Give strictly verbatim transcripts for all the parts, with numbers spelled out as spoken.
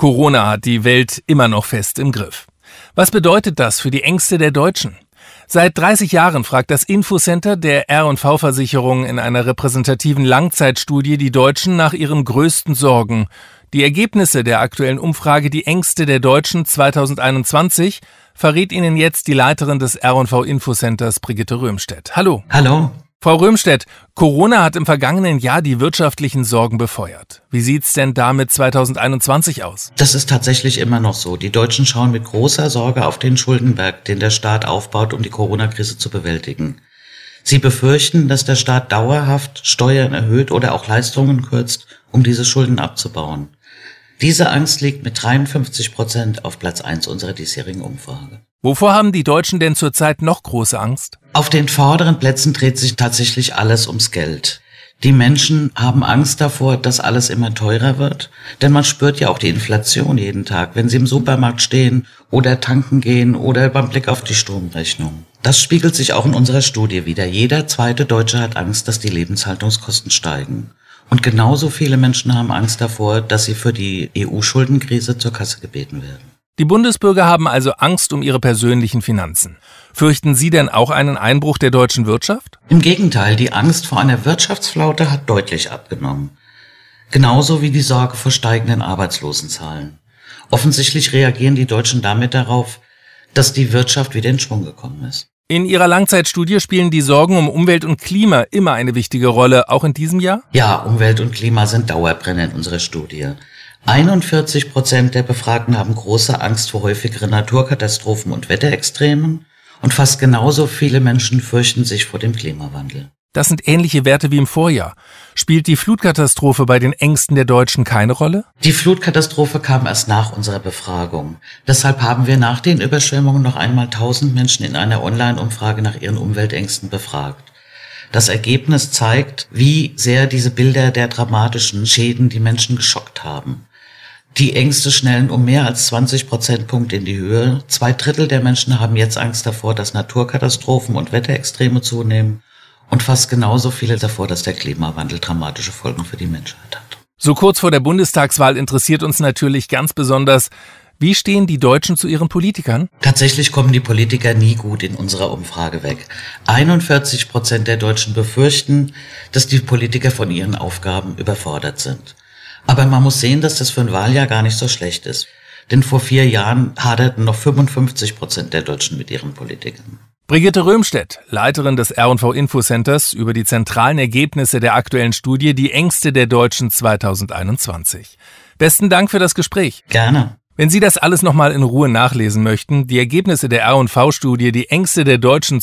Corona hat die Welt immer noch fest im Griff. Was bedeutet das für die Ängste der Deutschen? Seit dreißig Jahren fragt das Infocenter der R und V-Versicherung in einer repräsentativen Langzeitstudie die Deutschen nach ihren größten Sorgen. Die Ergebnisse der aktuellen Umfrage Die Ängste der Deutschen zweitausendeinundzwanzig verrät Ihnen jetzt die Leiterin des R und V-Infocenters, Brigitte Röhmstedt. Hallo. Hallo. Frau Röhmstedt, Corona hat im vergangenen Jahr die wirtschaftlichen Sorgen befeuert. Wie sieht's denn damit zweitausendeinundzwanzig aus? Das ist tatsächlich immer noch so. Die Deutschen schauen mit großer Sorge auf den Schuldenberg, den der Staat aufbaut, um die Corona-Krise zu bewältigen. Sie befürchten, dass der Staat dauerhaft Steuern erhöht oder auch Leistungen kürzt, um diese Schulden abzubauen. Diese Angst liegt mit dreiundfünfzig Prozent auf Platz eins unserer diesjährigen Umfrage. Wovor haben die Deutschen denn zurzeit noch große Angst? Auf den vorderen Plätzen dreht sich tatsächlich alles ums Geld. Die Menschen haben Angst davor, dass alles immer teurer wird, denn man spürt ja auch die Inflation jeden Tag, wenn sie im Supermarkt stehen oder tanken gehen oder beim Blick auf die Stromrechnung. Das spiegelt sich auch in unserer Studie wider. Jeder zweite Deutsche hat Angst, dass die Lebenshaltungskosten steigen. Und genauso viele Menschen haben Angst davor, dass sie für die E U-Schuldenkrise zur Kasse gebeten werden. Die Bundesbürger haben also Angst um ihre persönlichen Finanzen. Fürchten Sie denn auch einen Einbruch der deutschen Wirtschaft? Im Gegenteil, die Angst vor einer Wirtschaftsflaute hat deutlich abgenommen. Genauso wie die Sorge vor steigenden Arbeitslosenzahlen. Offensichtlich reagieren die Deutschen damit darauf, dass die Wirtschaft wieder in Schwung gekommen ist. In Ihrer Langzeitstudie spielen die Sorgen um Umwelt und Klima immer eine wichtige Rolle, auch in diesem Jahr? Ja, Umwelt und Klima sind Dauerbrenner in unserer Studie. einundvierzig Prozent der Befragten haben große Angst vor häufigeren Naturkatastrophen und Wetterextremen und fast genauso viele Menschen fürchten sich vor dem Klimawandel. Das sind ähnliche Werte wie im Vorjahr. Spielt die Flutkatastrophe bei den Ängsten der Deutschen keine Rolle? Die Flutkatastrophe kam erst nach unserer Befragung. Deshalb haben wir nach den Überschwemmungen noch einmal tausend Menschen in einer Online-Umfrage nach ihren Umweltängsten befragt. Das Ergebnis zeigt, wie sehr diese Bilder der dramatischen Schäden die Menschen geschockt haben. Die Ängste schnellen um mehr als zwanzig Prozentpunkte in die Höhe. Zwei Drittel der Menschen haben jetzt Angst davor, dass Naturkatastrophen und Wetterextreme zunehmen. Und fast genauso viele davor, dass der Klimawandel dramatische Folgen für die Menschheit hat. So kurz vor der Bundestagswahl interessiert uns natürlich ganz besonders, wie stehen die Deutschen zu ihren Politikern? Tatsächlich kommen die Politiker nie gut in unserer Umfrage weg. einundvierzig Prozent der Deutschen befürchten, dass die Politiker von ihren Aufgaben überfordert sind. Aber man muss sehen, dass das für ein Wahljahr gar nicht so schlecht ist. Denn vor vier Jahren haderten noch fünfundfünfzig Prozent der Deutschen mit ihren Politikern. Brigitte Röhmstedt, Leiterin des R und V-Infocenters, über die zentralen Ergebnisse der aktuellen Studie Die Ängste der Deutschen zweitausendeinundzwanzig. Besten Dank für das Gespräch. Gerne. Wenn Sie das alles nochmal in Ruhe nachlesen möchten, die Ergebnisse der R und V-Studie Die Ängste der Deutschen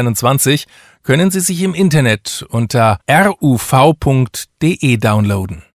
zweitausendeinundzwanzig, können Sie sich im Internet unter ruv punkt de downloaden.